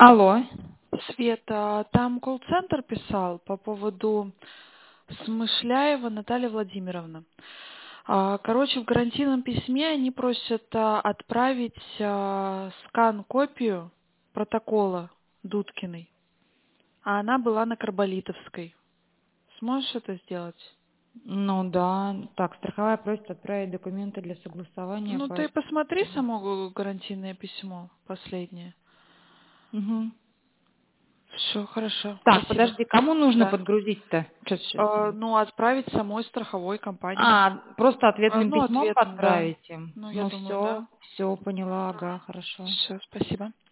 Алло. Света, там колл-центр писал по поводу Смышляева Наталья Владимировна. Короче, в гарантийном письме они просят отправить скан-копию протокола Дудкиной, а она была на Карболитовской. Сможешь это сделать? Ну да. Так, страховая просит отправить документы для согласования Ну, по... ты посмотри само гарантийное письмо последнее. Мгм. Все, хорошо, Так, спасибо. подожди, кому нужно Да. подгрузить-то? Ну, отправить самой страховой компании. Просто ответным Ну, письмом ответом, да. отправить им? Ну, я Ну думаю, все, да. все, поняла, ага, хорошо. Все, спасибо.